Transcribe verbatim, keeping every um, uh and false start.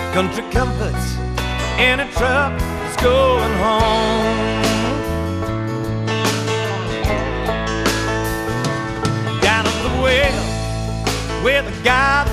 country comforts in a truck that's going home. Down at the well where the guy